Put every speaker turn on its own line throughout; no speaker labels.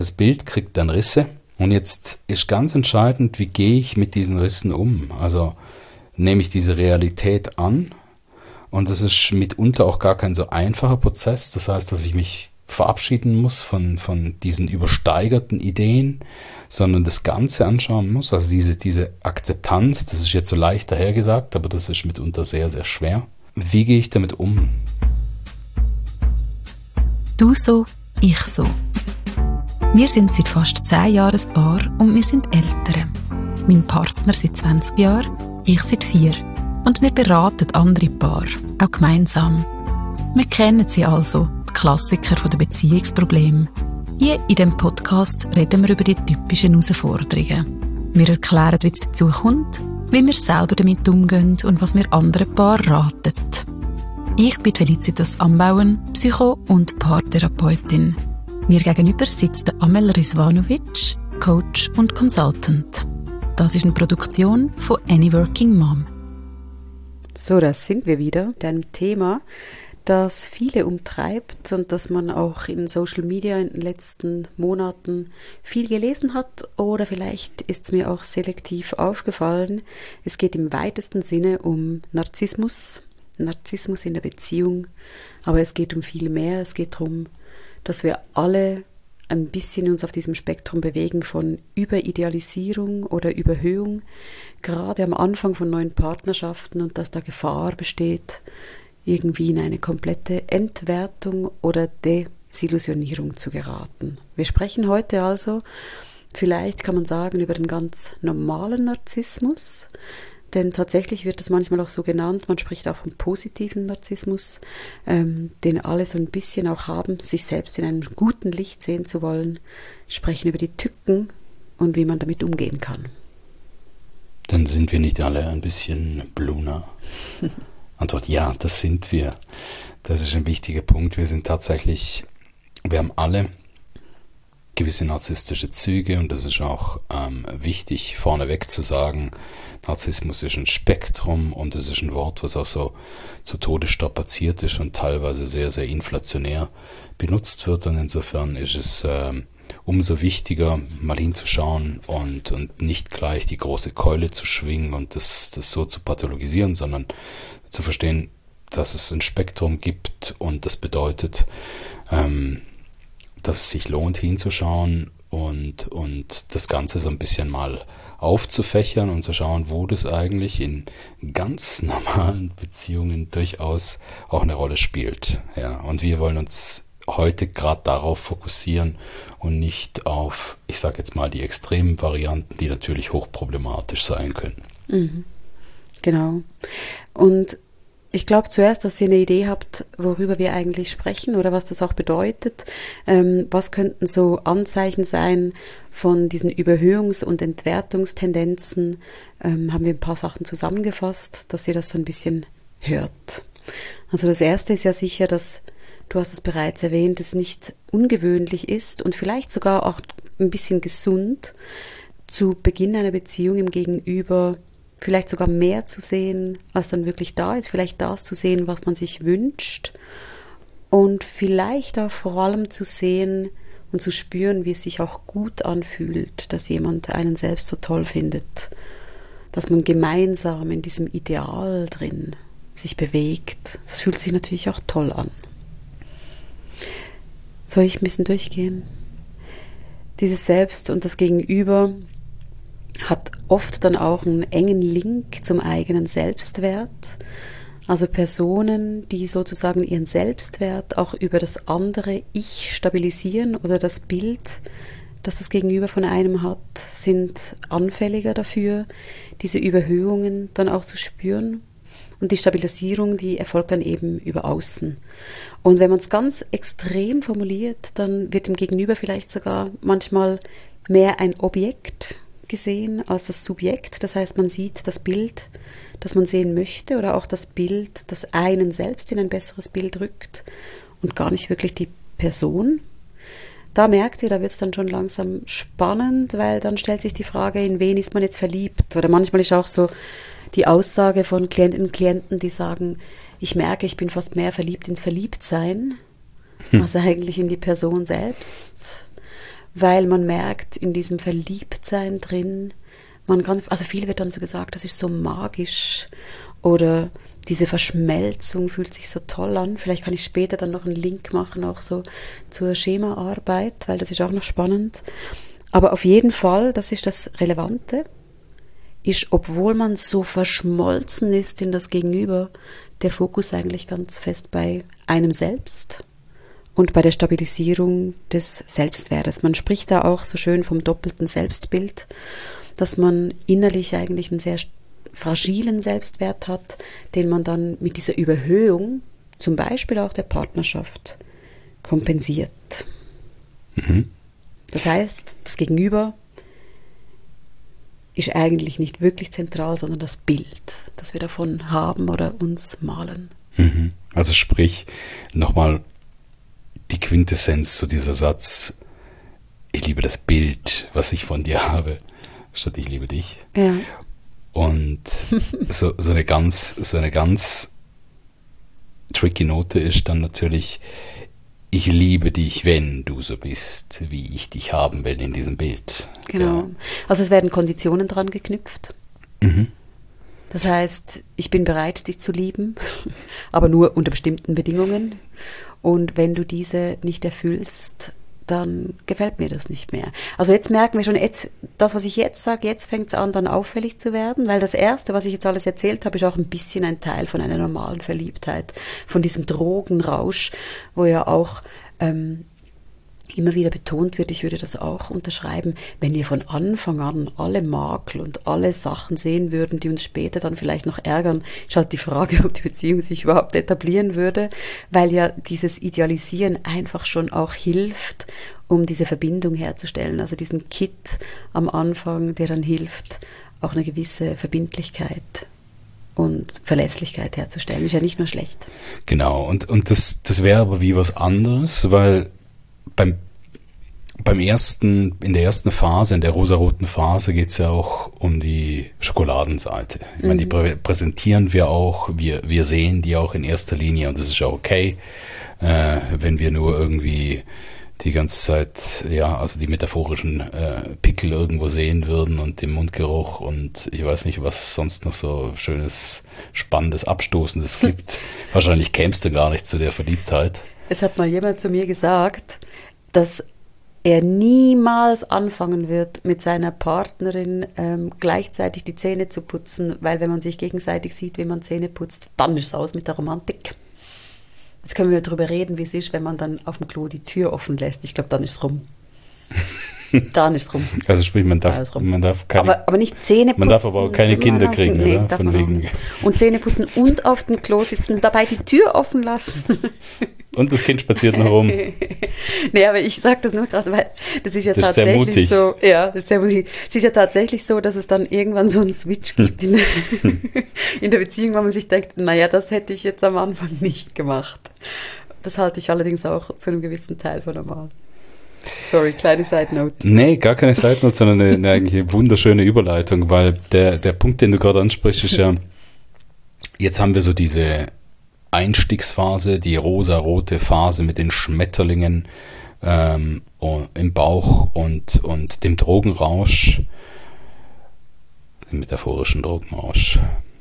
Das Bild kriegt dann Risse und jetzt ist ganz entscheidend, wie gehe ich mit diesen Rissen um? Also nehme ich diese Realität an und das ist mitunter auch gar kein so einfacher Prozess. Das heißt, dass ich mich verabschieden muss von diesen übersteigerten Ideen, sondern das Ganze anschauen muss. Also diese Akzeptanz, das ist jetzt so leicht dahergesagt, aber das ist mitunter sehr, sehr schwer. Wie gehe ich damit um?
Du so, ich so. Wir sind seit fast 10 Jahren ein Paar und wir sind Eltern. Mein Partner seit 20 Jahren, ich seit 4. Und wir beraten andere Paare, auch gemeinsam. Wir kennen sie also, die Klassiker der Beziehungsprobleme. Hier in diesem Podcast reden wir über die typischen Herausforderungen. Wir erklären, wie es dazu kommt, wie wir selber damit umgehen und was wir anderen Paaren raten. Ich bin Felicitas Ambauen, Psycho- und Paartherapeutin. Mir gegenüber sitzt Amel Rizvanovic, Coach und Consultant. Das ist eine Produktion von Any Working Mom.
So, das sind wir wieder mit einem Thema, das viele umtreibt und das man auch in Social Media in den letzten Monaten viel gelesen hat oder vielleicht ist es mir auch selektiv aufgefallen. Es geht im weitesten Sinne um Narzissmus in der Beziehung, aber es geht um viel mehr. Es geht darum, dass wir alle ein bisschen uns auf diesem Spektrum bewegen von Überidealisierung oder Überhöhung, gerade am Anfang von neuen Partnerschaften und dass da Gefahr besteht, irgendwie in eine komplette Entwertung oder Desillusionierung zu geraten. Wir sprechen heute also, vielleicht kann man sagen, über den ganz normalen Narzissmus, denn tatsächlich wird das manchmal auch so genannt, man spricht auch vom positiven Narzissmus, den alle so ein bisschen auch haben, sich selbst in einem guten Licht sehen zu wollen, sprechen über die Tücken und wie man damit umgehen kann.
Dann sind wir nicht alle ein bisschen Bluna? Antwort: Ja, das sind wir. Das ist ein wichtiger Punkt. Wir haben alle gewisse narzisstische Züge und das ist auch wichtig vorneweg zu sagen. Narzissmus ist ein Spektrum und es ist ein Wort, was auch so zu Tode strapaziert ist und teilweise sehr, sehr inflationär benutzt wird und insofern ist es umso wichtiger, mal hinzuschauen und nicht gleich die große Keule zu schwingen und das so zu pathologisieren, sondern zu verstehen, dass es ein Spektrum gibt und das bedeutet, dass es sich lohnt hinzuschauen und das Ganze so ein bisschen mal aufzufächern und zu schauen, wo das eigentlich in ganz normalen Beziehungen durchaus auch eine Rolle spielt. Ja, und wir wollen uns heute gerade darauf fokussieren und nicht auf, ich sage jetzt mal, die extremen Varianten, die natürlich hochproblematisch sein können.
Mhm. Genau. Und ich glaube zuerst, dass ihr eine Idee habt, worüber wir eigentlich sprechen oder was das auch bedeutet. Was könnten so Anzeichen sein von diesen Überhöhungs- und Entwertungstendenzen? Haben wir ein paar Sachen zusammengefasst, dass ihr das so ein bisschen hört. Also das Erste ist ja sicher, dass, du hast es bereits erwähnt, es nicht ungewöhnlich ist und vielleicht sogar auch ein bisschen gesund, zu Beginn einer Beziehung im Gegenüber vielleicht sogar mehr zu sehen, als dann wirklich da ist, vielleicht das zu sehen, was man sich wünscht und vielleicht auch vor allem zu sehen und zu spüren, wie es sich auch gut anfühlt, dass jemand einen selbst so toll findet, dass man gemeinsam in diesem Ideal drin sich bewegt. Das fühlt sich natürlich auch toll an. Soll ich ein bisschen durchgehen? Dieses Selbst und das Gegenüber hat oft dann auch einen engen Link zum eigenen Selbstwert. Also Personen, die sozusagen ihren Selbstwert auch über das andere Ich stabilisieren oder das Bild, das das Gegenüber von einem hat, sind anfälliger dafür, diese Überhöhungen dann auch zu spüren. Und die Stabilisierung, die erfolgt dann eben über Außen. Und wenn man es ganz extrem formuliert, dann wird dem Gegenüber vielleicht sogar manchmal mehr ein Objekt gesehen als das Subjekt. Das heißt, man sieht das Bild, das man sehen möchte oder auch das Bild, das einen selbst in ein besseres Bild rückt und gar nicht wirklich die Person. Da merkt ihr, da wird es dann schon langsam spannend, weil dann stellt sich die Frage, in wen ist man jetzt verliebt? Oder manchmal ist auch so die Aussage von Klientinnen und Klienten, die sagen, ich merke, ich bin fast mehr verliebt ins Verliebtsein, als eigentlich in die Person selbst. weil man merkt in diesem Verliebtsein drin, also viel wird dann so gesagt, das ist so magisch oder diese Verschmelzung fühlt sich so toll an. Vielleicht kann ich später dann noch einen Link machen, auch so zur Schemaarbeit, weil das ist auch noch spannend. Aber auf jeden Fall, das ist das Relevante, ist, obwohl man so verschmolzen ist in das Gegenüber, der Fokus eigentlich ganz fest bei einem selbst und bei der Stabilisierung des Selbstwertes. Man spricht da auch so schön vom doppelten Selbstbild, dass man innerlich eigentlich einen sehr fragilen Selbstwert hat, den man dann mit dieser Überhöhung, zum Beispiel auch der Partnerschaft, kompensiert.
Mhm.
Das heißt, das Gegenüber ist eigentlich nicht wirklich zentral, sondern das Bild, das wir davon haben oder uns malen.
Mhm. Also sprich, nochmal die Quintessenz zu dieser Satz, ich liebe das Bild, was ich von dir habe, statt ich liebe dich.
Ja.
Und so eine ganz tricky Note ist dann natürlich, ich liebe dich, wenn du so bist, wie ich dich haben will in diesem Bild.
Genau.
Ja.
Also es werden Konditionen dran geknüpft.
Mhm.
Das heißt, ich bin bereit, dich zu lieben, aber nur unter bestimmten Bedingungen. Und wenn du diese nicht erfüllst, dann gefällt mir das nicht mehr. Also jetzt merken wir schon, das, was ich jetzt sage, jetzt fängt es an, dann auffällig zu werden, weil das Erste, was ich jetzt alles erzählt habe, ist auch ein bisschen ein Teil von einer normalen Verliebtheit, von diesem Drogenrausch, wo ja auch immer wieder betont wird, ich würde das auch unterschreiben, wenn wir von Anfang an alle Makel und alle Sachen sehen würden, die uns später dann vielleicht noch ärgern, ist halt die Frage, ob die Beziehung sich überhaupt etablieren würde, weil ja dieses Idealisieren einfach schon auch hilft, um diese Verbindung herzustellen. Also diesen Kit am Anfang, der dann hilft, auch eine gewisse Verbindlichkeit und Verlässlichkeit herzustellen. Ist ja nicht nur schlecht.
Genau, und das wäre aber wie was anderes, weil in der ersten Phase, in der rosaroten Phase, geht es ja auch um die Schokoladenseite. Ich meine, die präsentieren wir auch, wir sehen die auch in erster Linie und das ist ja okay, wenn wir nur irgendwie die ganze Zeit, ja, also die metaphorischen Pickel irgendwo sehen würden und den Mundgeruch und ich weiß nicht, was sonst noch so schönes, spannendes, abstoßendes gibt. Wahrscheinlich kämst du gar nicht zu der Verliebtheit.
Es hat mal jemand zu mir gesagt, dass er niemals anfangen wird, mit seiner Partnerin gleichzeitig die Zähne zu putzen, weil wenn man sich gegenseitig sieht, wie man Zähne putzt, dann ist es aus mit der Romantik. Jetzt können wir darüber reden, wie es ist, wenn man dann auf dem Klo die Tür offen lässt. Ich glaube, dann ist es rum. Dann ist es rum.
Also sprich, man darf keine,
aber nicht Zähne putzen.
Man darf aber auch keine Kinder kriegen,
nee,
oder?
Darf
Von
man
wegen.
auch nicht. Und Zähne putzen und auf dem Klo sitzen, dabei die Tür offen lassen.
Und das Kind spaziert noch rum.
Nee, aber ich sage das nur gerade, weil das ist ja
das tatsächlich
ist so. Ja, das ist sehr mutig. Es ist ja tatsächlich so, dass es dann irgendwann so einen Switch gibt in der Beziehung, wo man sich denkt, naja, das hätte ich jetzt am Anfang nicht gemacht. Das halte ich allerdings auch zu einem gewissen Teil für normal. Sorry, kleine Side-Note.
Nee, gar keine Side-Note, sondern eine eigentlich wunderschöne Überleitung, weil der Punkt, den du gerade ansprichst, ist ja, jetzt haben wir so diese Einstiegsphase, die rosa-rote Phase mit den Schmetterlingen im Bauch und dem Drogenrausch, dem metaphorischen Drogenrausch.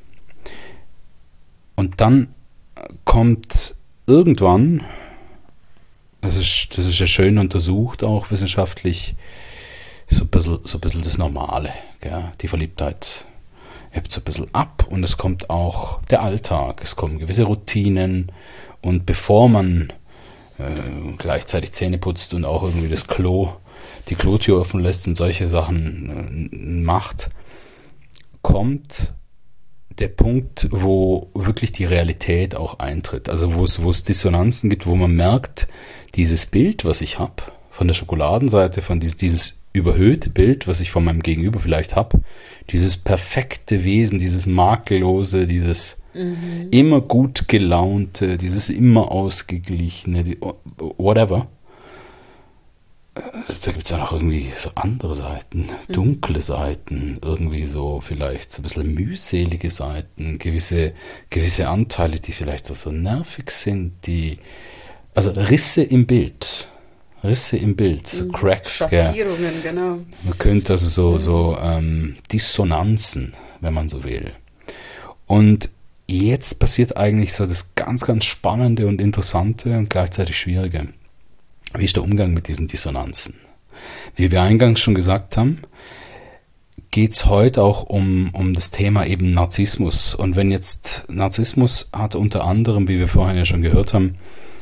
Und dann kommt irgendwann, das ist ja schön untersucht, auch wissenschaftlich, so ein bisschen das Normale, gell? Die Verliebtheit hebt so ein bisschen ab und es kommt auch der Alltag, es kommen gewisse Routinen und bevor man gleichzeitig Zähne putzt und auch irgendwie die Klotür offen lässt und solche Sachen macht, kommt der Punkt, wo wirklich die Realität auch eintritt. Also wo es Dissonanzen gibt, wo man merkt, dieses Bild, was ich habe, von der Schokoladenseite, von dieses überhöhte Bild, was ich von meinem Gegenüber vielleicht habe, dieses perfekte Wesen, dieses makellose, dieses immer gut gelaunte, dieses immer ausgeglichene, whatever. Da gibt es dann auch irgendwie so andere Seiten, dunkle Seiten, irgendwie so vielleicht so ein bisschen mühselige Seiten, gewisse Anteile, die vielleicht auch so nervig sind, also Risse im Bild. Risse im Bild, so Cracks.
Schattierungen, genau.
Man könnte also so Dissonanzen, wenn man so will. Und jetzt passiert eigentlich so das ganz, ganz Spannende und Interessante und gleichzeitig Schwierige. Wie ist der Umgang mit diesen Dissonanzen? Wie wir eingangs schon gesagt haben, geht es heute auch um das Thema eben Narzissmus. Und wenn jetzt Narzissmus hat unter anderem, wie wir vorhin ja schon gehört haben,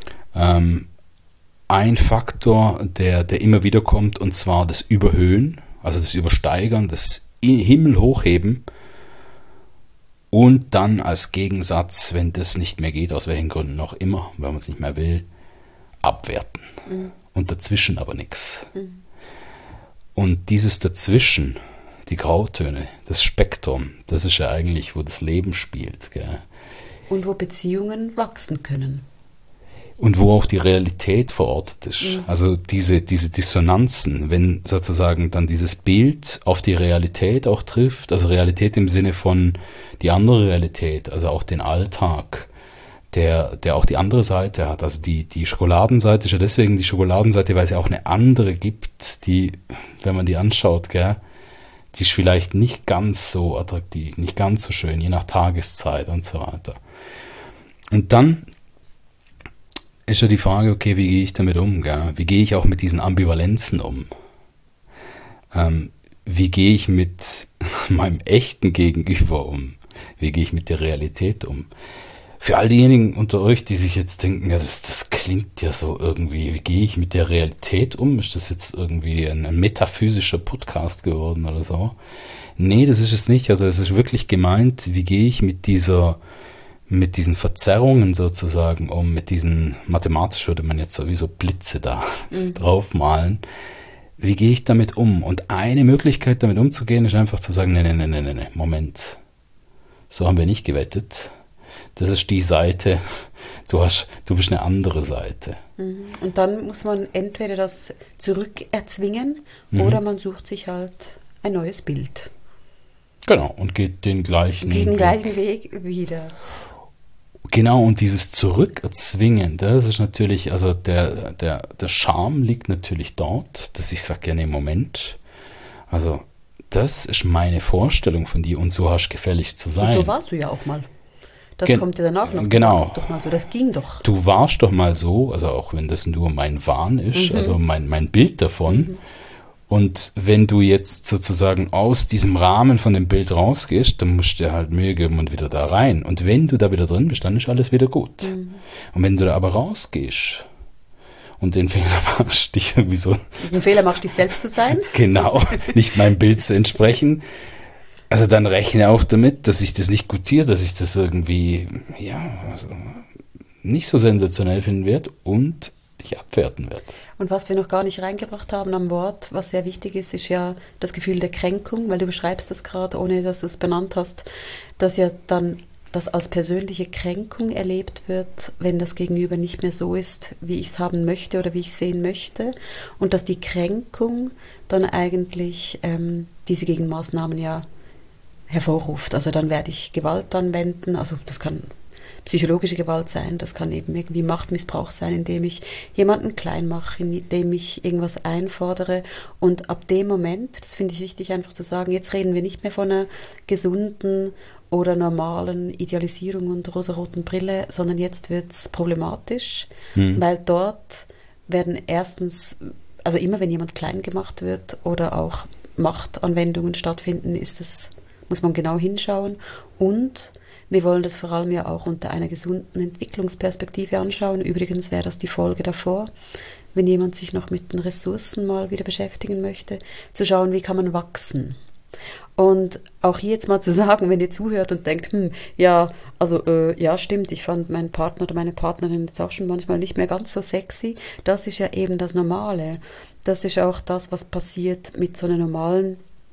ein Faktor, der immer wieder kommt, und zwar das Überhöhen, also das Übersteigern, das Himmelhochheben und dann als Gegensatz, wenn das nicht mehr geht, aus welchen Gründen auch immer, wenn man es nicht mehr will, abwerten. Und dazwischen aber nichts. Und dieses Dazwischen, die Grautöne, das Spektrum, das ist ja eigentlich, wo das Leben spielt. Gell?
Und wo Beziehungen wachsen können.
Und wo auch die Realität verortet ist. Also diese Dissonanzen, wenn sozusagen dann dieses Bild auf die Realität auch trifft, also Realität im Sinne von die andere Realität, also auch den Alltag, der auch die andere Seite hat. Also die Schokoladenseite ist ja deswegen die Schokoladenseite, weil es ja auch eine andere gibt, die, wenn man die anschaut, gell, die ist vielleicht nicht ganz so attraktiv, nicht ganz so schön, je nach Tageszeit und so weiter. Und dann ist ja die Frage, okay, wie gehe ich damit um? Gell? Wie gehe ich auch mit diesen Ambivalenzen um? Wie gehe ich mit meinem echten Gegenüber um? Wie gehe ich mit der Realität um? Für all diejenigen unter euch, die sich jetzt denken, ja, das klingt ja so irgendwie, wie gehe ich mit der Realität um? Ist das jetzt irgendwie ein metaphysischer Podcast geworden oder so? Nee, das ist es nicht. Also es ist wirklich gemeint, wie gehe ich mit diesen Verzerrungen sozusagen um, mit diesen, mathematisch würde man jetzt sowieso Blitze da draufmalen. Wie gehe ich damit um? Und eine Möglichkeit, damit umzugehen, ist einfach zu sagen, nee, Moment. So haben wir nicht gewettet. Das ist die Seite, du bist eine andere Seite.
Und dann muss man entweder das zurückerzwingen oder man sucht sich halt ein neues Bild.
Genau, und geht den gleichen
Weg wieder.
Genau, und dieses Zurückerzwingen, das ist natürlich, also der Charme liegt natürlich dort, dass ich sage, ja, nee, Moment, also das ist meine Vorstellung von dir und so hast du gefälligst zu sein.
Und so warst du ja auch mal. Das kommt ja dann auch noch.
Genau.
Das doch mal so, das ging doch.
Du warst doch mal so, also auch wenn das nur mein Wahn ist, also mein Bild davon. Und wenn du jetzt sozusagen aus diesem Rahmen von dem Bild rausgehst, dann musst du dir halt Mühe geben und wieder da rein. Und wenn du da wieder drin bist, dann ist alles wieder gut. Und wenn du da aber rausgehst und den Fehler machst, dich irgendwie so...
Den Fehler machst, dich selbst zu sein?
Genau, nicht meinem Bild zu entsprechen. Also dann rechne auch damit, dass ich das nicht gutiere, dass ich das irgendwie, ja, also nicht so sensationell finden werde und dich abwerten werde.
Und was wir noch gar nicht reingebracht haben am Wort, was sehr wichtig ist, ist ja das Gefühl der Kränkung, weil du beschreibst das gerade, ohne dass du es benannt hast, dass ja dann das als persönliche Kränkung erlebt wird, wenn das Gegenüber nicht mehr so ist, wie ich es haben möchte oder wie ich es sehen möchte. Und dass die Kränkung dann eigentlich diese Gegenmaßnahmen ja hervorruft. Also dann werde ich Gewalt anwenden, also das kann psychologische Gewalt sein, das kann eben irgendwie Machtmissbrauch sein, indem ich jemanden klein mache, indem ich irgendwas einfordere, und ab dem Moment, das finde ich wichtig einfach zu sagen, jetzt reden wir nicht mehr von einer gesunden oder normalen Idealisierung und rosaroten Brille, sondern jetzt wird es problematisch, weil dort werden erstens, also immer wenn jemand klein gemacht wird oder auch Machtanwendungen stattfinden, muss man genau hinschauen, und wir wollen das vor allem ja auch unter einer gesunden Entwicklungsperspektive anschauen. Übrigens wäre das die Folge davor, wenn jemand sich noch mit den Ressourcen mal wieder beschäftigen möchte, zu schauen, wie kann man wachsen. Und auch hier jetzt mal zu sagen, wenn ihr zuhört und denkt, ja, also ja, stimmt, ich fand meinen Partner oder meine Partnerin jetzt auch schon manchmal nicht mehr ganz so sexy, das ist ja eben das Normale. Das ist auch das, was passiert mit so einer normalen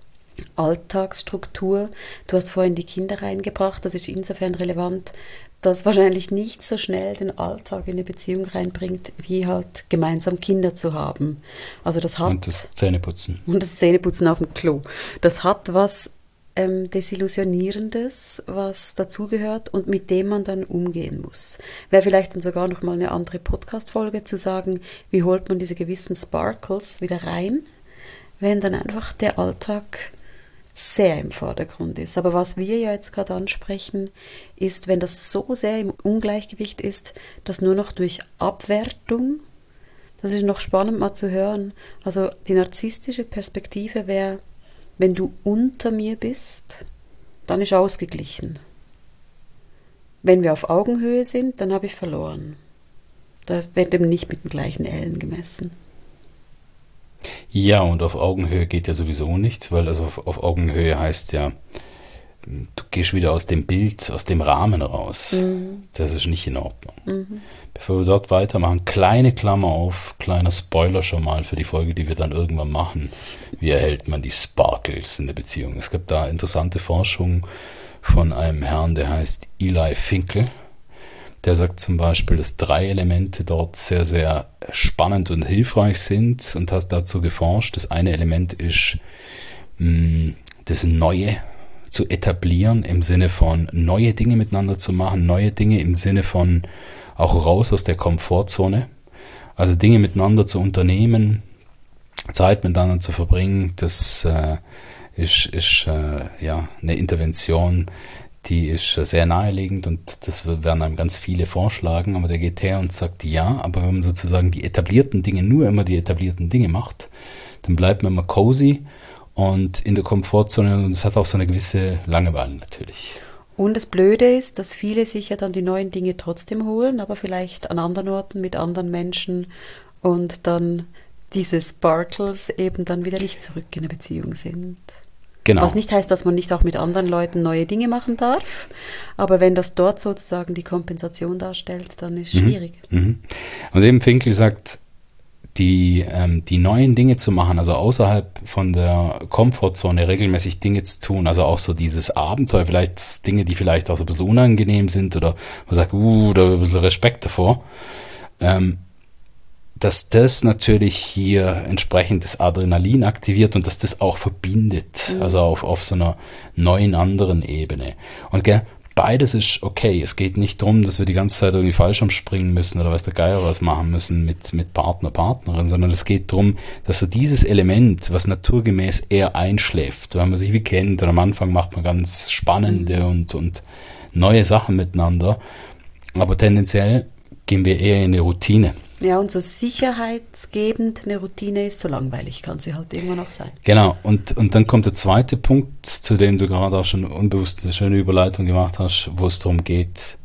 Alltagsstruktur. Du hast vorhin die Kinder reingebracht, das ist insofern relevant, dass wahrscheinlich nicht so schnell den Alltag in eine Beziehung reinbringt, wie halt gemeinsam Kinder zu haben. Also das hat...
Und das Zähneputzen.
Und das Zähneputzen auf dem Klo. Das hat was Desillusionierendes, was dazugehört und mit dem man dann umgehen muss. Wäre vielleicht dann sogar noch mal eine andere Podcast-Folge zu sagen, wie holt man diese gewissen Sparkles wieder rein, wenn dann einfach der Alltag sehr im Vordergrund ist. Aber was wir ja jetzt gerade ansprechen, ist, wenn das so sehr im Ungleichgewicht ist, dass nur noch durch Abwertung, das ist noch spannend mal zu hören, also die narzisstische Perspektive wäre, wenn du unter mir bist, dann ist ausgeglichen. Wenn wir auf Augenhöhe sind, dann habe ich verloren. Da wird eben nicht mit den gleichen Ellen gemessen.
Ja, und auf Augenhöhe geht ja sowieso nicht, weil also auf Augenhöhe heißt ja, du gehst wieder aus dem Bild, aus dem Rahmen raus. Das ist nicht in Ordnung. Bevor wir dort weitermachen, kleine Klammer auf, kleiner Spoiler schon mal für die Folge, die wir dann irgendwann machen. Wie erhält man die Sparkles in der Beziehung? Es gibt da interessante Forschung von einem Herrn, der heißt Eli Finkel. Der sagt zum Beispiel, dass 3 Elemente dort sehr, sehr spannend und hilfreich sind und hat dazu geforscht. Das eine Element ist, das Neue zu etablieren, im Sinne von neue Dinge miteinander zu machen, neue Dinge im Sinne von auch raus aus der Komfortzone. Also Dinge miteinander zu unternehmen, Zeit miteinander zu verbringen, das ist eine Intervention, die ist sehr naheliegend und das werden einem ganz viele vorschlagen, aber der geht her und sagt, ja, aber wenn man sozusagen die etablierten Dinge, nur immer die etablierten Dinge macht, dann bleibt man immer cozy und in der Komfortzone und es hat auch so eine gewisse Langeweile natürlich.
Und das Blöde ist, dass viele sich ja dann die neuen Dinge trotzdem holen, aber vielleicht an anderen Orten mit anderen Menschen und dann diese Sparkles eben dann wieder nicht zurück in der Beziehung sind.
Genau.
Was nicht heißt, dass man nicht auch mit anderen Leuten neue Dinge machen darf, aber wenn das dort sozusagen die Kompensation darstellt, dann ist es schwierig.
Und eben Finkel sagt, die neuen Dinge zu machen, also außerhalb von der Komfortzone regelmäßig Dinge zu tun, also auch so dieses Abenteuer, vielleicht Dinge, die vielleicht auch so ein bisschen unangenehm sind oder man sagt, da ein bisschen Respekt davor, dass das natürlich hier entsprechend das Adrenalin aktiviert und dass das auch verbindet, also auf so einer neuen anderen Ebene. Und beides ist okay. Es geht nicht darum, dass wir die ganze Zeit irgendwie Fallschirm springen müssen oder weiß der Geier was machen müssen mit Partner, Partnerin, sondern es geht darum, dass so dieses Element, was naturgemäß eher einschläft, wenn man sich wie kennt und am Anfang macht man ganz spannende und neue Sachen miteinander, aber tendenziell gehen wir eher in eine Routine.
Ja, und so sicherheitsgebend eine Routine ist, so langweilig kann sie halt irgendwann auch sein.
Genau, und dann kommt der zweite Punkt, zu dem du gerade auch schon unbewusst eine schöne Überleitung gemacht hast, wo es darum geht,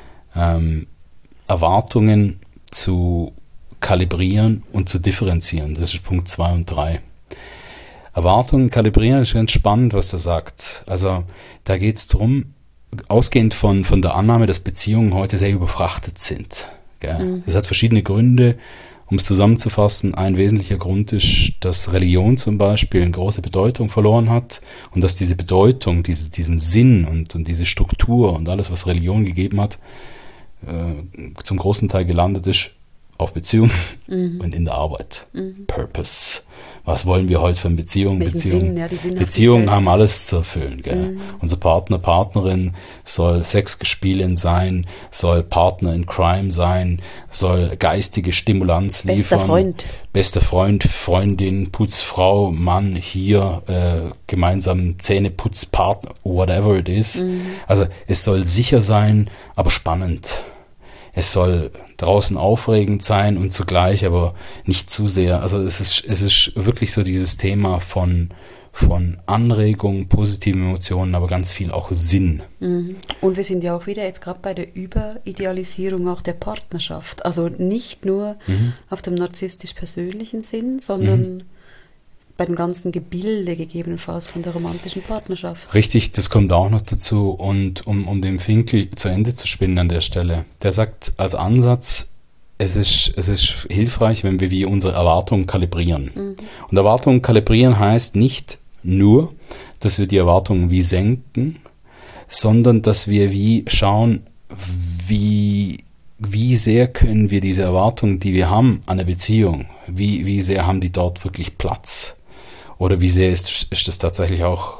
Erwartungen zu kalibrieren und zu differenzieren. Das ist Punkt 2 und 3. Erwartungen kalibrieren ist ganz spannend, was er sagt. Also da geht es darum, ausgehend von der Annahme, dass Beziehungen heute sehr überfrachtet sind. Das hat verschiedene Gründe, um es zusammenzufassen. Ein wesentlicher Grund ist, dass Religion zum Beispiel eine große Bedeutung verloren hat und dass diese Bedeutung, diesen Sinn und diese Struktur und alles, was Religion gegeben hat, zum großen Teil gelandet ist auf Beziehungen und in der Arbeit. Purpose. Was wollen wir heute von Beziehungen? Beziehungen haben alles zu erfüllen. Unser Partner, Partnerin soll Sexgespielin sein, soll Partner in Crime sein, soll geistige Stimulanz liefern. Bester Freund, Freundin, Putzfrau, Mann, hier gemeinsam Zähneputzpartner, whatever it is. Also es soll sicher sein, aber spannend. Es soll draußen aufregend sein und zugleich aber nicht zu sehr. Also es ist wirklich so dieses Thema von Anregung, positiven Emotionen, aber ganz viel auch Sinn.
Und wir sind ja auch wieder jetzt gerade bei der Überidealisierung auch der Partnerschaft. Also nicht nur auf dem narzisstisch-persönlichen Sinn, sondern bei dem ganzen Gebilde gegebenenfalls von der romantischen Partnerschaft.
Richtig, das kommt auch noch dazu. Und um den Finkel zu Ende zu spinnen an der Stelle, der sagt als Ansatz, es ist hilfreich, wenn wir wie unsere Erwartungen kalibrieren. Und Erwartungen kalibrieren heißt nicht nur, dass wir die Erwartungen wie senken, sondern dass wir wie schauen, wie sehr können wir diese Erwartungen, die wir haben an eine Beziehung, wie sehr haben die dort wirklich Platz? Oder wie sehr ist das tatsächlich auch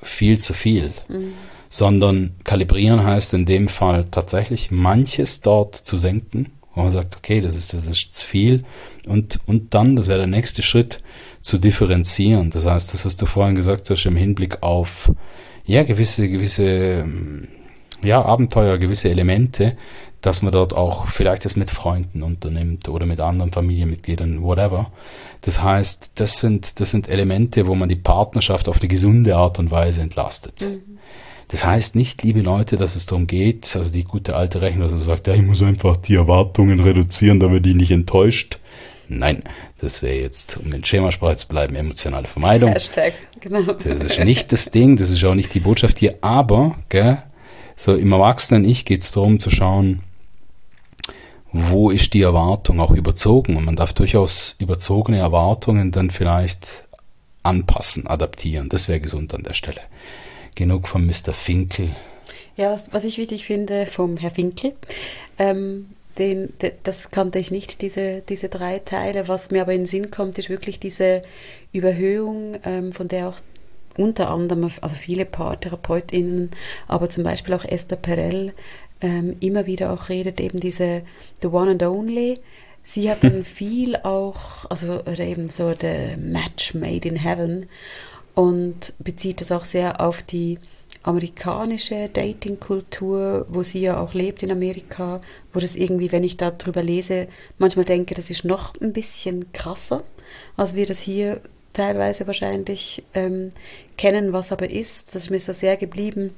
viel zu viel. Sondern kalibrieren heißt in dem Fall tatsächlich manches dort zu senken, wo man sagt, okay, das ist zu viel. Und dann, das wäre der nächste Schritt, zu differenzieren. Das heißt, das, was du vorhin gesagt hast, im Hinblick auf gewisse Abenteuer, gewisse Elemente, dass man dort auch vielleicht das mit Freunden unternimmt oder mit anderen Familienmitgliedern, whatever. Das heißt, das sind Elemente, wo man die Partnerschaft auf eine gesunde Art und Weise entlastet. Das heißt nicht, liebe Leute, dass es darum geht, also die gute alte Rechnung, dass man sagt, ja, ich muss einfach die Erwartungen reduzieren, damit die nicht enttäuscht. Nein, das wäre jetzt, um in Schemasprache zu bleiben, emotionale Vermeidung.
Hashtag, genau.
Das ist nicht das Ding, das ist auch nicht die Botschaft hier, aber, so im Erwachsenen-Ich geht es darum zu schauen, wo ist die Erwartung auch überzogen, und man darf durchaus überzogene Erwartungen dann vielleicht anpassen, adaptieren, das wäre gesund an der Stelle. Genug von Mr. Finkel.
Ja, was ich wichtig finde vom Herr Finkel, das kannte ich nicht, diese 3 Teile. Was mir aber in den Sinn kommt, ist wirklich diese Überhöhung, von der auch unter anderem, also viele PaartherapeutInnen, aber zum Beispiel auch Esther Perel immer wieder auch redet, eben diese The One and Only. Sie hat dann viel auch, also eben so the Match made in Heaven, und bezieht das auch sehr auf die amerikanische Dating-Kultur, wo sie ja auch lebt in Amerika, wo das irgendwie, wenn ich da drüber lese, manchmal denke, das ist noch ein bisschen krasser, als wir das hier teilweise wahrscheinlich kennen, was aber ist. Das ist mir so sehr geblieben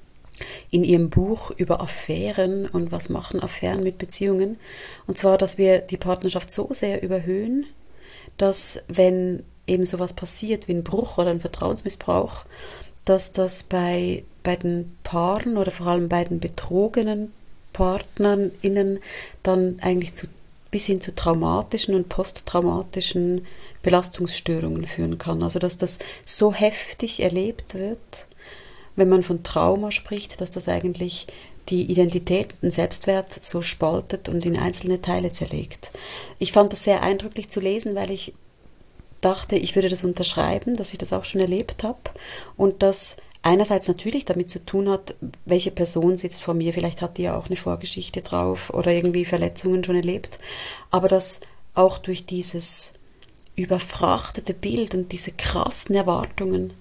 in ihrem Buch über Affären und was machen Affären mit Beziehungen. Und zwar, dass wir die Partnerschaft so sehr überhöhen, dass wenn eben sowas passiert wie ein Bruch oder ein Vertrauensmissbrauch, dass das bei den Paaren oder vor allem bei den betrogenen PartnerInnen dann eigentlich bis hin zu traumatischen und posttraumatischen Belastungsstörungen führen kann. Also dass das so heftig erlebt wird, wenn man von Trauma spricht, dass das eigentlich die Identität und den Selbstwert so spaltet und in einzelne Teile zerlegt. Ich fand das sehr eindrücklich zu lesen, weil ich dachte, ich würde das unterschreiben, dass ich das auch schon erlebt habe und das einerseits natürlich damit zu tun hat, welche Person sitzt vor mir, vielleicht hat die ja auch eine Vorgeschichte drauf oder irgendwie Verletzungen schon erlebt, aber dass auch durch dieses überfrachtete Bild und diese krassen Erwartungen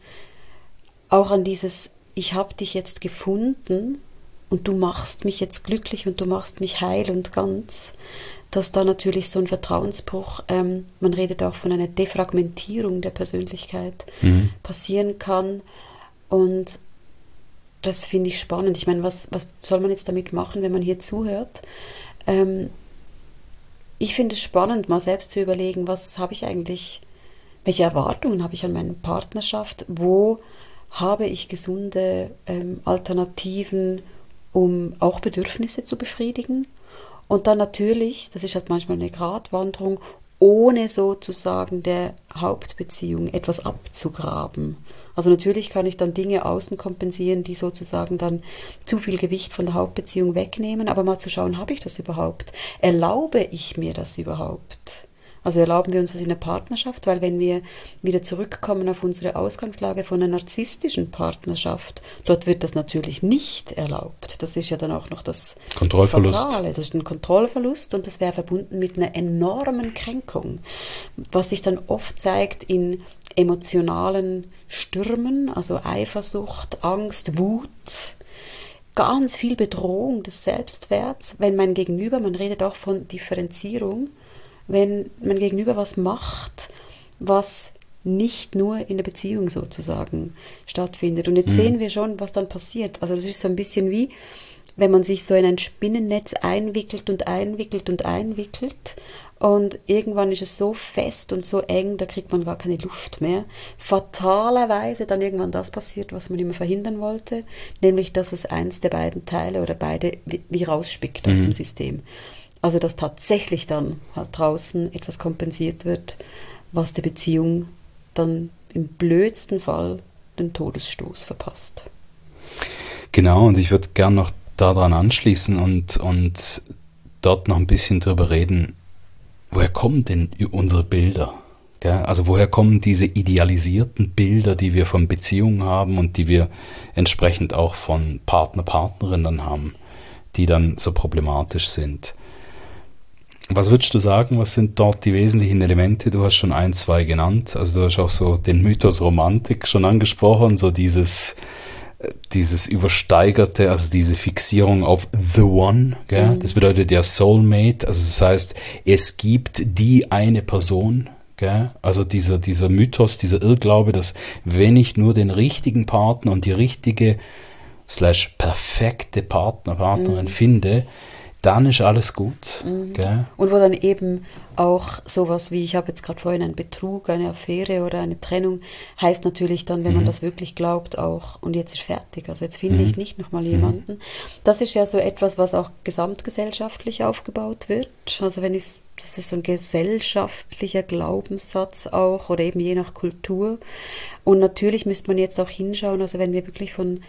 auch an dieses, ich habe dich jetzt gefunden und du machst mich jetzt glücklich und du machst mich heil und ganz, dass da natürlich so ein Vertrauensbruch, man redet auch von einer Defragmentierung der Persönlichkeit, passieren kann. Und das finde ich spannend. Ich meine, was soll man jetzt damit machen, wenn man hier zuhört? Ich finde es spannend, mal selbst zu überlegen, was habe ich eigentlich, welche Erwartungen habe ich an meine Partnerschaft, wo habe ich gesunde Alternativen, um auch Bedürfnisse zu befriedigen. Und dann natürlich, das ist halt manchmal eine Gratwanderung, ohne sozusagen der Hauptbeziehung etwas abzugraben. Also natürlich kann ich dann Dinge außen kompensieren, die sozusagen dann zu viel Gewicht von der Hauptbeziehung wegnehmen, aber mal zu schauen, habe ich das überhaupt? Erlaube ich mir das überhaupt? Also erlauben wir uns das in der Partnerschaft, weil wenn wir wieder zurückkommen auf unsere Ausgangslage von einer narzisstischen Partnerschaft, dort wird das natürlich nicht erlaubt. Das ist ja dann auch noch das
Kontrollverlust.
Fatale. Das ist ein Kontrollverlust und das wäre verbunden mit einer enormen Kränkung, was sich dann oft zeigt in emotionalen Stürmen, also Eifersucht, Angst, Wut, ganz viel Bedrohung des Selbstwerts, wenn mein Gegenüber, man redet auch von Differenzierung, wenn mein Gegenüber was macht, was nicht nur in der Beziehung sozusagen stattfindet. Und jetzt sehen wir schon, was dann passiert. Also das ist so ein bisschen wie, wenn man sich so in ein Spinnennetz einwickelt und einwickelt und einwickelt und irgendwann ist es so fest und so eng, da kriegt man gar keine Luft mehr. Fatalerweise dann irgendwann das passiert, was man immer verhindern wollte, nämlich, dass es eins der beiden Teile oder beide wie rausspickt aus dem System. Also dass tatsächlich dann draußen etwas kompensiert wird, was der Beziehung dann im blödsten Fall den Todesstoß verpasst.
Genau, und ich würde gern noch daran anschließen und dort noch ein bisschen drüber reden, woher kommen denn unsere Bilder? Gell? Also woher kommen diese idealisierten Bilder, die wir von Beziehungen haben und die wir entsprechend auch von Partner, Partnerinnen haben, die dann so problematisch sind? Was würdest du sagen, was sind dort die wesentlichen Elemente? Du hast schon 1, 2 genannt, also du hast auch so den Mythos Romantik schon angesprochen, so dieses übersteigerte, also diese Fixierung auf the one, gell? Das bedeutet ja Soulmate, also das heißt, es gibt die eine Person, gell? Also dieser Mythos, dieser Irrglaube, dass wenn ich nur den richtigen Partner und die richtige / perfekte Partnerin finde, dann ist alles gut. Gell?
Und wo dann eben auch sowas wie, ich habe jetzt gerade vorhin einen Betrug, eine Affäre oder eine Trennung, heißt natürlich dann, wenn man das wirklich glaubt, auch, und jetzt ist fertig, also jetzt finde ich nicht nochmal jemanden. Das ist ja so etwas, was auch gesamtgesellschaftlich aufgebaut wird. Also das ist so ein gesellschaftlicher Glaubenssatz auch, oder eben je nach Kultur. Und natürlich müsste man jetzt auch hinschauen, also wenn wir wirklich von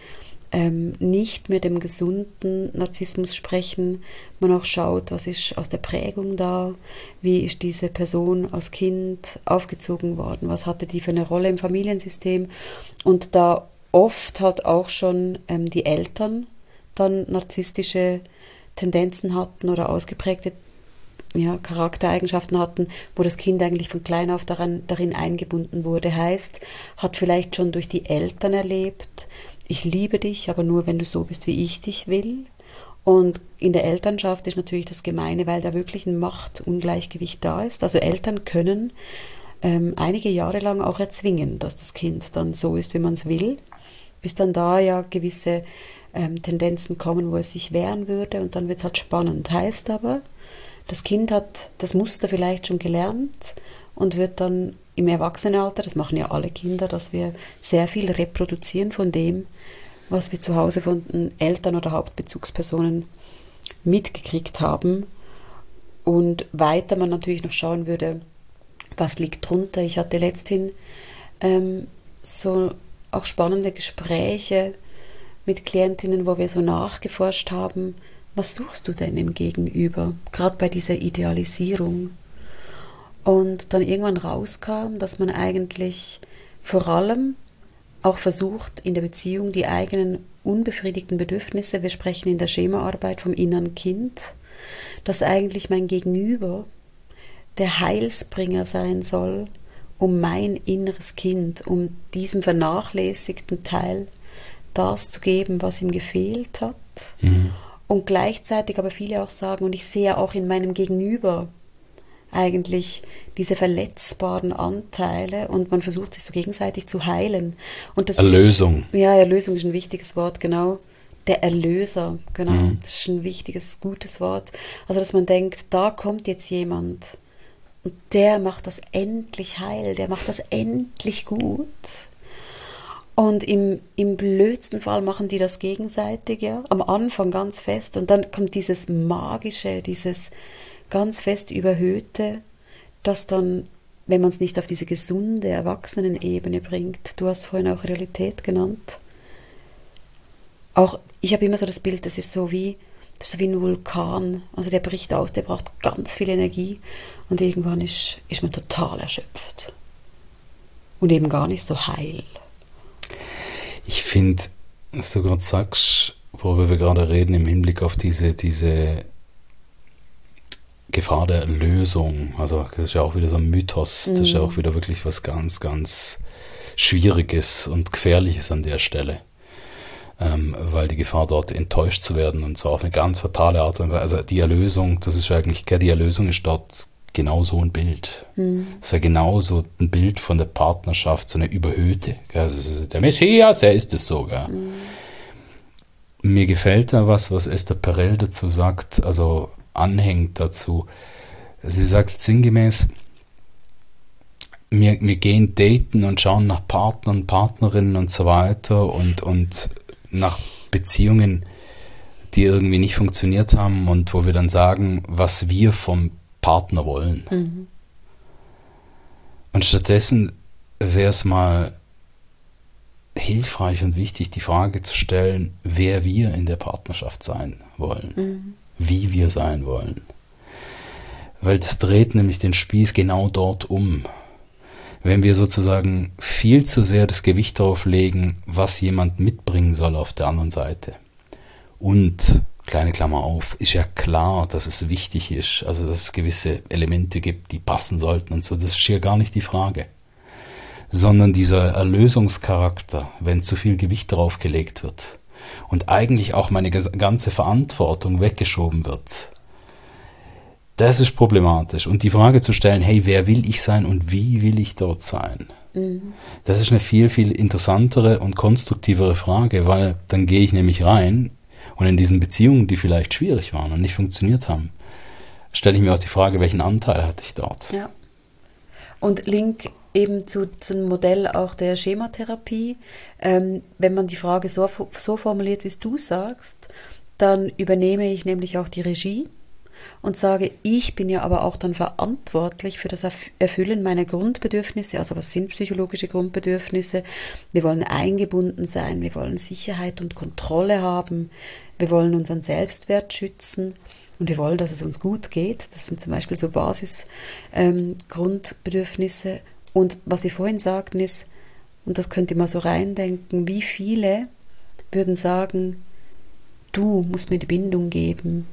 nicht mehr dem gesunden Narzissmus sprechen, man auch schaut, was ist aus der Prägung da, wie ist diese Person als Kind aufgezogen worden, was hatte die für eine Rolle im Familiensystem, und da oft halt auch schon die Eltern dann narzisstische Tendenzen hatten oder ausgeprägte Charaktereigenschaften hatten, wo das Kind eigentlich von klein auf darin eingebunden wurde. Heißt, hat vielleicht schon durch die Eltern erlebt, ich liebe dich, aber nur, wenn du so bist, wie ich dich will. Und in der Elternschaft ist natürlich das Gemeine, weil da wirklich ein Machtungleichgewicht da ist. Also Eltern können einige Jahre lang auch erzwingen, dass das Kind dann so ist, wie man es will, bis dann da ja gewisse Tendenzen kommen, wo es sich wehren würde, und dann wird es halt spannend. Heißt aber, das Kind hat das Muster vielleicht schon gelernt und wird dann im Erwachsenenalter, das machen ja alle Kinder, dass wir sehr viel reproduzieren von dem, was wir zu Hause von den Eltern oder Hauptbezugspersonen mitgekriegt haben. Und weiter man natürlich noch schauen würde, was liegt drunter. Ich hatte letzthin so auch spannende Gespräche mit Klientinnen, wo wir so nachgeforscht haben, was suchst du denn im Gegenüber, gerade bei dieser Idealisierung? Und dann irgendwann rauskam, dass man eigentlich vor allem auch versucht, in der Beziehung die eigenen unbefriedigten Bedürfnisse, wir sprechen in der Schemaarbeit vom inneren Kind, dass eigentlich mein Gegenüber der Heilsbringer sein soll, um mein inneres Kind, um diesem vernachlässigten Teil das zu geben, was ihm gefehlt hat. Und gleichzeitig aber viele auch sagen, und ich sehe auch in meinem Gegenüber eigentlich diese verletzbaren Anteile, und man versucht sich so gegenseitig zu heilen. Und das
Erlösung.
Erlösung ist ein wichtiges Wort, genau. Der Erlöser, genau. Das ist ein wichtiges, gutes Wort. Also, dass man denkt, da kommt jetzt jemand und der macht das endlich heil, der macht das endlich gut. Und im blödsten Fall machen die das gegenseitig, ja, am Anfang ganz fest, und dann kommt dieses Magische, dieses ganz fest Überhöhte, das dann, wenn man es nicht auf diese gesunde Erwachsenenebene bringt, du hast vorhin auch Realität genannt, auch, ich habe immer so das Bild, das ist so wie ein Vulkan, also der bricht aus, der braucht ganz viel Energie, und irgendwann ist man total erschöpft und eben gar nicht so heil.
Ich finde, was du gerade sagst, worüber wir gerade reden, im Hinblick auf diese Gefahr der Erlösung, also das ist ja auch wieder so ein Mythos, das ist ja auch wieder wirklich was ganz, ganz Schwieriges und Gefährliches an der Stelle, weil die Gefahr dort enttäuscht zu werden, und zwar auf eine ganz fatale Art und Weise, also die Erlösung, das ist eigentlich, die Erlösung ist dort genau so ein Bild. Das wäre genauso ein Bild von der Partnerschaft, so eine überhöhte, also der Messias, er ist es so. Mir gefällt da was Esther Perel dazu sagt, also anhängt dazu. Sie sagt sinngemäß, wir gehen daten und schauen nach Partnern, Partnerinnen und so weiter und nach Beziehungen, die irgendwie nicht funktioniert haben, und wo wir dann sagen, was wir vom Partner wollen. Und stattdessen wäre es mal hilfreich und wichtig, die Frage zu stellen, wer wir in der Partnerschaft sein wollen, wie wir sein wollen. Weil das dreht nämlich den Spieß genau dort um. wenn wir sozusagen viel zu sehr das Gewicht darauf legen, was jemand mitbringen soll auf der anderen Seite. Und, kleine Klammer auf, ist ja klar, dass es wichtig ist, also dass es gewisse Elemente gibt, die passen sollten und so, das ist hier gar nicht die Frage. Sondern dieser Erlösungscharakter, wenn zu viel Gewicht darauf gelegt wird und eigentlich auch meine ganze Verantwortung weggeschoben wird, das ist problematisch. Und die Frage zu stellen, hey, wer will ich sein und wie will ich dort sein? Das ist eine viel, viel interessantere und konstruktivere Frage, weil dann gehe ich nämlich rein und in diesen Beziehungen, die vielleicht schwierig waren und nicht funktioniert haben, stelle ich mir auch die Frage, welchen Anteil hatte ich dort?
Ja. Und Link eben zum Modell auch der Schematherapie. Wenn man die Frage so formuliert, wie es du sagst, dann übernehme ich nämlich auch die Regie und sage, ich bin ja aber auch dann verantwortlich für das Erfüllen meiner Grundbedürfnisse. Also was sind psychologische Grundbedürfnisse? Wir wollen eingebunden sein, wir wollen Sicherheit und Kontrolle haben, wir wollen unseren Selbstwert schützen und wir wollen, dass es uns gut geht. Das sind zum Beispiel so Basisgrundbedürfnisse. Und was wir vorhin sagten ist, und das könnt ihr mal so reindenken, wie viele würden sagen, du musst mir die Bindung geben.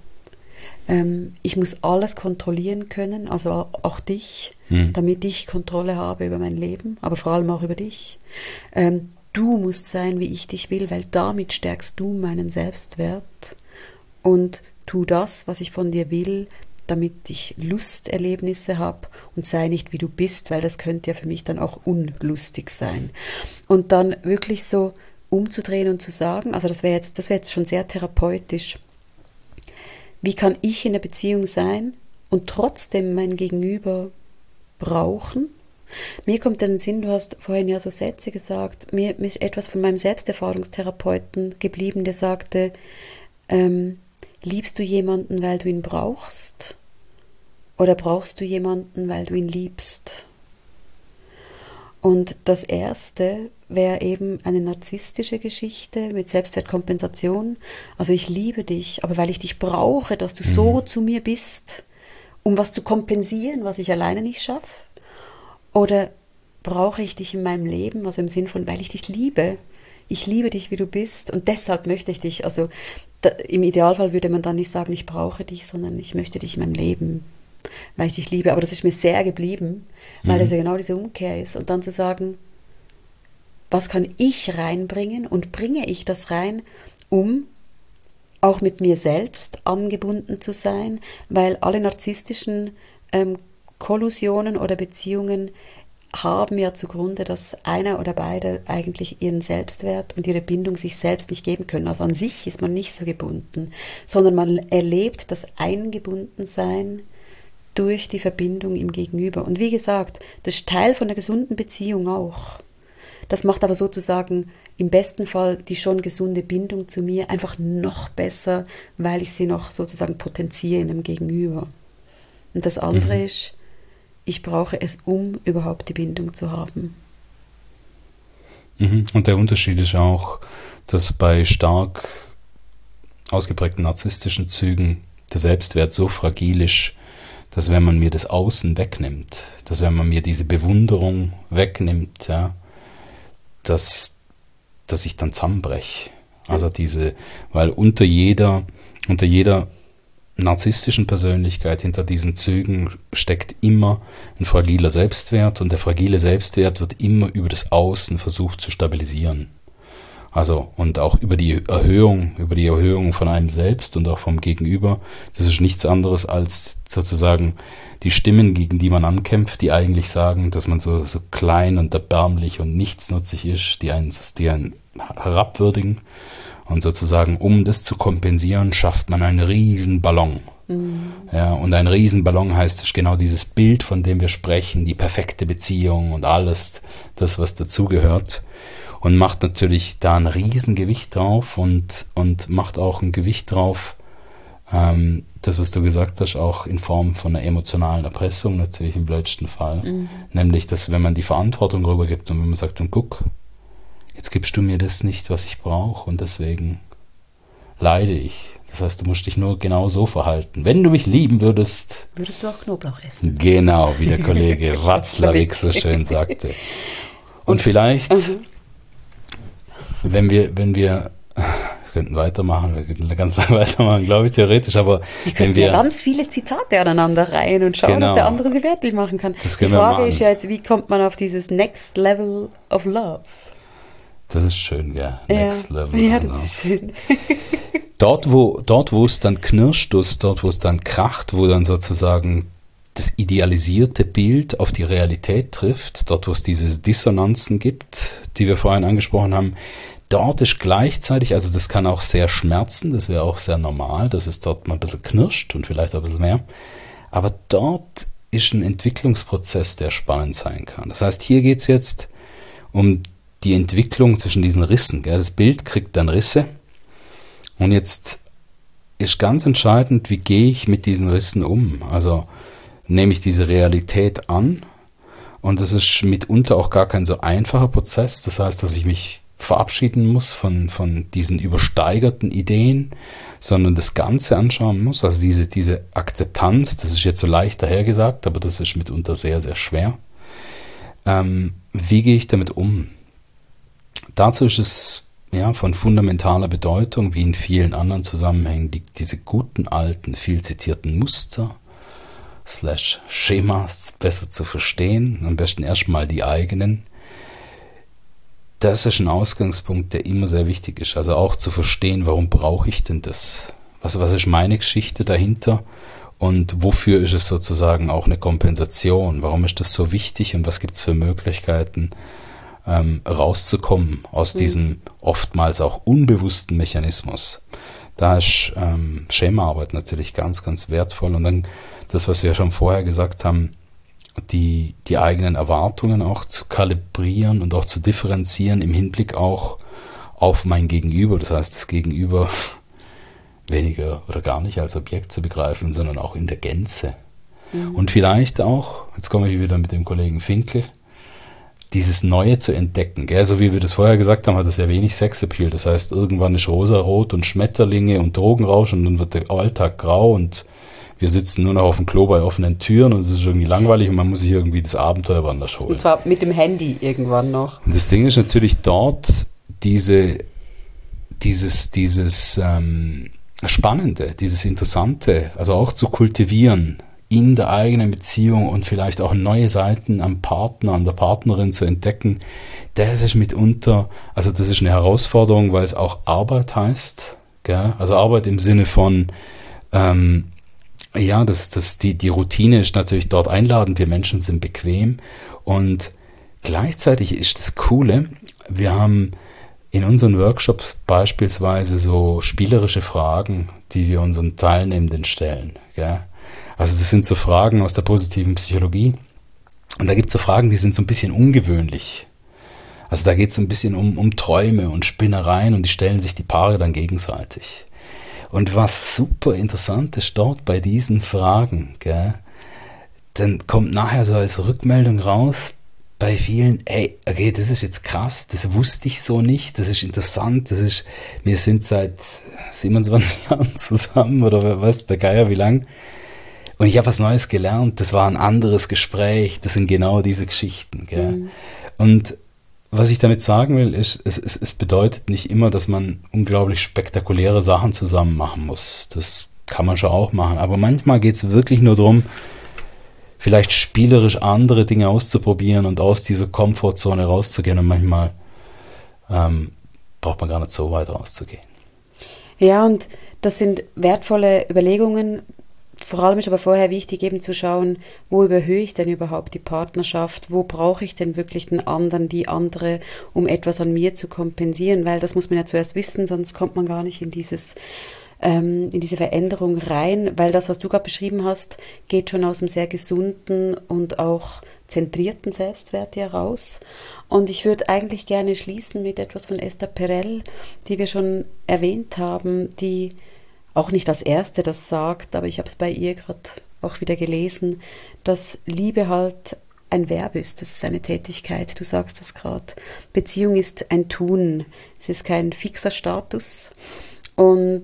Ich muss alles kontrollieren können, also auch dich, damit ich Kontrolle habe über mein Leben, aber vor allem auch über dich. Du musst sein, wie ich dich will, weil damit stärkst du meinen Selbstwert und tu das, was ich von dir will, damit ich Lusterlebnisse habe und sei nicht, wie du bist, weil das könnte ja für mich dann auch unlustig sein. Und dann wirklich so umzudrehen und zu sagen, also das wäre jetzt schon sehr therapeutisch, wie kann ich in der Beziehung sein und trotzdem mein Gegenüber brauchen? Mir kommt in den Sinn, du hast vorhin ja so Sätze gesagt, mir ist etwas von meinem Selbsterfahrungstherapeuten geblieben, der sagte, liebst du jemanden, weil du ihn brauchst? Oder brauchst du jemanden, weil du ihn liebst? Und das erste wäre eben eine narzisstische Geschichte mit Selbstwertkompensation. Also ich liebe dich, aber weil ich dich brauche, dass du so zu mir bist, um was zu kompensieren, was ich alleine nicht schaffe. Oder brauche ich dich in meinem Leben, also im Sinn von, weil ich dich liebe. Ich liebe dich, wie du bist und deshalb möchte ich dich. Also im Idealfall würde man dann nicht sagen, ich brauche dich, sondern ich möchte dich in meinem Leben, weil ich dich liebe. Aber das ist mir sehr geblieben, weil das ja genau diese Umkehr ist. Und dann zu sagen, was kann ich reinbringen und bringe ich das rein, um auch mit mir selbst angebunden zu sein, weil alle narzisstischen Kollusionen oder Beziehungen haben ja zugrunde, dass einer oder beide eigentlich ihren Selbstwert und ihre Bindung sich selbst nicht geben können. Also an sich ist man nicht so gebunden, sondern man erlebt das Eingebundensein durch die Verbindung im Gegenüber. Und wie gesagt, das ist Teil von einer gesunden Beziehung auch. Das macht aber sozusagen im besten Fall die schon gesunde Bindung zu mir einfach noch besser, weil ich sie noch sozusagen potenziere in einem Gegenüber. Und das andere ist, ich brauche es, um überhaupt die Bindung zu haben.
Und der Unterschied ist auch, dass bei stark ausgeprägten narzisstischen Zügen der Selbstwert so fragil ist, dass wenn man mir das Außen wegnimmt, dass wenn man mir diese Bewunderung wegnimmt, ja, dass ich dann zusammenbreche. Also weil unter jeder narzisstischen Persönlichkeit, hinter diesen Zügen steckt immer ein fragiler Selbstwert und der fragile Selbstwert wird immer über das Außen versucht zu stabilisieren. Also und auch über die Erhöhung von einem selbst und auch vom Gegenüber. Das ist nichts anderes als sozusagen die Stimmen, gegen die man ankämpft, die eigentlich sagen, dass man so klein und erbärmlich und nichtsnutzig ist, die einen herabwürdigen. Und sozusagen, um das zu kompensieren, schafft man einen riesen Ballon. Ja, und ein Riesenballon heißt, es ist genau dieses Bild, von dem wir sprechen, die perfekte Beziehung und alles, das, was dazugehört. Und macht natürlich da ein Riesengewicht drauf und macht auch ein Gewicht drauf, das, was du gesagt hast, auch in Form von einer emotionalen Erpressung natürlich im blödsten Fall. Nämlich, dass wenn man die Verantwortung rübergibt und wenn man sagt, und guck, jetzt gibst du mir das nicht, was ich brauche und deswegen leide ich. Das heißt, du musst dich nur genau so verhalten. Wenn du mich lieben würdest...
Würdest du auch Knoblauch essen?
Genau, wie der Kollege Watzlawick so schön sagte. Und vielleicht, wenn wir könnten weitermachen, wir könnten ganz lange weitermachen, glaube ich, theoretisch, aber
wir könnten ja ganz viele Zitate aneinander rein und schauen, ob der andere sie fertig machen kann. Die Frage ist ja jetzt, wie kommt man auf dieses Next Level of Love?
Das ist schön, ja. Next Level.
Ja, das ist schön.
Dort, wo es dann knirscht, dort, wo es dann kracht, wo dann sozusagen das idealisierte Bild auf die Realität trifft, dort, wo es diese Dissonanzen gibt, die wir vorhin angesprochen haben, dort ist gleichzeitig, also das kann auch sehr schmerzen, das wäre auch sehr normal, dass es dort mal ein bisschen knirscht und vielleicht auch ein bisschen mehr, aber dort ist ein Entwicklungsprozess, der spannend sein kann. Das heißt, hier geht es jetzt um die Entwicklung zwischen diesen Rissen. Gell? Das Bild kriegt dann Risse und jetzt ist ganz entscheidend, wie gehe ich mit diesen Rissen um? Also nehme ich diese Realität an und das ist mitunter auch gar kein so einfacher Prozess. Das heißt, dass ich mich verabschieden muss von diesen übersteigerten Ideen, sondern das Ganze anschauen muss. Also diese Akzeptanz, das ist jetzt so leicht dahergesagt, aber das ist mitunter sehr, sehr schwer. Wie gehe ich damit um? Dazu ist es von fundamentaler Bedeutung, wie in vielen anderen Zusammenhängen, diese guten alten, viel zitierten Muster / Schemas besser zu verstehen, am besten erstmal die eigenen. Das ist ein Ausgangspunkt, der immer sehr wichtig ist. Also auch zu verstehen, warum brauche ich denn das? Was ist meine Geschichte dahinter? Und wofür ist es sozusagen auch eine Kompensation? Warum ist das so wichtig und was gibt es für Möglichkeiten, rauszukommen aus diesem oftmals auch unbewussten Mechanismus? Da ist Schemaarbeit natürlich ganz, ganz wertvoll. Und dann das, was wir schon vorher gesagt haben, die eigenen Erwartungen auch zu kalibrieren und auch zu differenzieren im Hinblick auch auf mein Gegenüber. Das heißt, das Gegenüber weniger oder gar nicht als Objekt zu begreifen, sondern auch in der Gänze. Mhm. Und vielleicht auch, jetzt komme ich wieder mit dem Kollegen Finkel, dieses Neue zu entdecken. Gell? So wie wir das vorher gesagt haben, hat es ja wenig Sexappeal. Das heißt, irgendwann ist rosarot und Schmetterlinge und Drogenrausch und dann wird der Alltag grau und wir sitzen nur noch auf dem Klo bei offenen Türen und es ist irgendwie langweilig und man muss sich irgendwie das Abenteuer woanders holen.
Und zwar mit dem Handy irgendwann noch.
Und das Ding ist natürlich dort dieses Spannende, dieses Interessante, also auch zu kultivieren in der eigenen Beziehung und vielleicht auch neue Seiten am Partner, an der Partnerin zu entdecken, das ist mitunter, also das ist eine Herausforderung, weil es auch Arbeit heißt, gell? Also Arbeit im Sinne von die Routine ist natürlich dort einladend, wir Menschen sind bequem und gleichzeitig ist das Coole, wir haben in unseren Workshops beispielsweise so spielerische Fragen, die wir unseren Teilnehmenden stellen. Gell? Also das sind so Fragen aus der positiven Psychologie und da gibt es so Fragen, die sind so ein bisschen ungewöhnlich. Also da geht es so ein bisschen um Träume und Spinnereien und die stellen sich die Paare dann gegenseitig. Und was super interessant ist dort bei diesen Fragen, gell, dann kommt nachher so als Rückmeldung raus bei vielen, okay, das ist jetzt krass, das wusste ich so nicht, das ist interessant, wir sind seit 27 Jahren zusammen oder weiß der Geier wie lang und ich habe was Neues gelernt, das war ein anderes Gespräch, das sind genau diese Geschichten, gell. Mhm. Und was ich damit sagen will, ist, es bedeutet nicht immer, dass man unglaublich spektakuläre Sachen zusammen machen muss. Das kann man schon auch machen. Aber manchmal geht es wirklich nur darum, vielleicht spielerisch andere Dinge auszuprobieren und aus dieser Komfortzone rauszugehen. Und manchmal braucht man gar nicht so weit rauszugehen.
Ja, und das sind wertvolle Überlegungen. Vor allem ist aber vorher wichtig, eben zu schauen, wo überhöhe ich denn überhaupt die Partnerschaft, wo brauche ich denn wirklich den anderen, die andere, um etwas an mir zu kompensieren, weil das muss man ja zuerst wissen, sonst kommt man gar nicht in diese Veränderung rein, weil das, was du gerade beschrieben hast, geht schon aus einem sehr gesunden und auch zentrierten Selbstwert heraus. Und ich würde eigentlich gerne schließen mit etwas von Esther Perel, die wir schon erwähnt haben, die auch nicht das Erste das sagt, aber ich habe es bei ihr gerade auch wieder gelesen, dass Liebe halt ein Verb ist, das ist eine Tätigkeit, du sagst das gerade. Beziehung ist ein Tun, es ist kein fixer Status und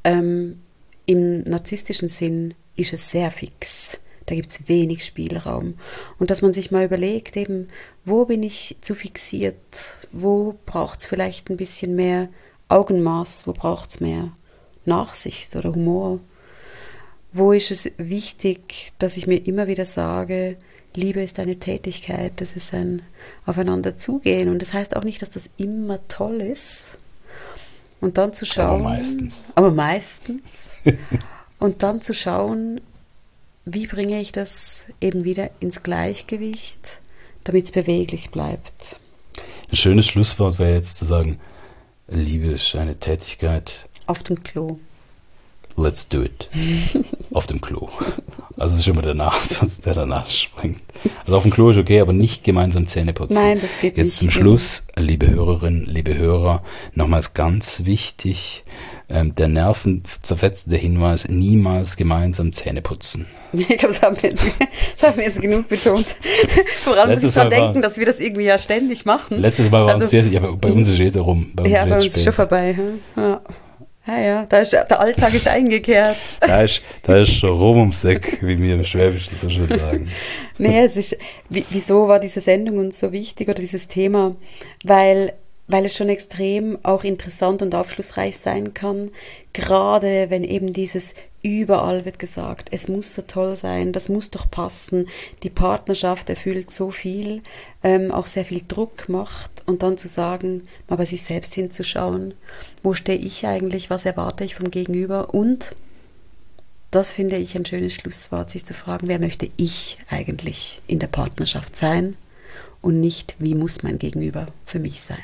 im narzisstischen Sinn ist es sehr fix. Da gibt es wenig Spielraum. Und dass man sich mal überlegt, eben, wo bin ich zu fixiert? Wo braucht es vielleicht ein bisschen mehr Augenmaß? Wo braucht es mehr Nachsicht oder Humor? Wo ist es wichtig, dass ich mir immer wieder sage, Liebe ist eine Tätigkeit, das ist ein Aufeinander zugehen. Und das heißt auch nicht, dass das immer toll ist. Und dann zu schauen. Aber meistens. Und dann zu schauen, wie bringe ich das eben wieder ins Gleichgewicht, damit es beweglich bleibt.
Ein schönes Schlusswort wäre jetzt zu sagen, Liebe ist eine Tätigkeit.
Auf dem Klo.
Let's do it. Auf dem Klo. Also das ist immer der Nachsatz, der danach springt. Also auf dem Klo ist okay, aber nicht gemeinsam Zähne putzen.
Nein, das geht nicht.
Jetzt zum Schluss, liebe Hörerinnen, liebe Hörer, nochmals ganz wichtig, der nervenzerfetzende Hinweis, niemals gemeinsam Zähne putzen.
Ich glaube, das haben wir jetzt genug betont. Vor allem muss ich daran denken, dass wir das irgendwie ja ständig machen.
Letztes Mal war es sehr, ja, bei uns ist es rum.
Bei uns ist es schon vorbei. Ja. Ja, der Alltag ist eingekehrt.
Da ist schon rum ums Eck, wie wir im Schwäbischen so schön sagen.
Nee, es ist, wieso war diese Sendung uns so wichtig oder dieses Thema? Weil es schon extrem auch interessant und aufschlussreich sein kann, gerade wenn eben dieses überall wird gesagt, es muss so toll sein, das muss doch passen, die Partnerschaft erfüllt so viel, auch sehr viel Druck macht und dann zu sagen, mal bei sich selbst hinzuschauen, wo stehe ich eigentlich, was erwarte ich vom Gegenüber und das finde ich ein schönes Schlusswort, sich zu fragen, wer möchte ich eigentlich in der Partnerschaft sein und nicht, wie muss mein Gegenüber für mich sein.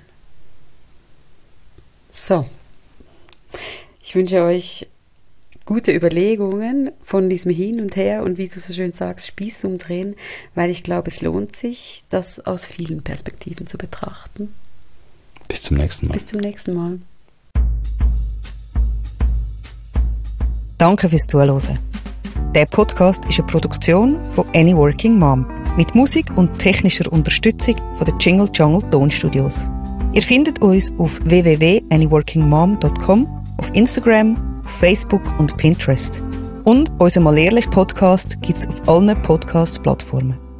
So, ich wünsche euch gute Überlegungen von diesem Hin und Her und wie du so schön sagst, Spieß umdrehen, weil ich glaube, es lohnt sich, das aus vielen Perspektiven zu betrachten.
Bis zum nächsten Mal.
Bis zum nächsten Mal.
Danke fürs Zuhören. Der Podcast ist eine Produktion von Any Working Mom mit Musik und technischer Unterstützung von den Jingle Jungle Tonstudios. Ihr findet uns auf www.anyworkingmom.com, auf Instagram, auf Facebook und Pinterest. Und unser Mal ehrlich Podcast gibt's auf allen Podcast-Plattformen.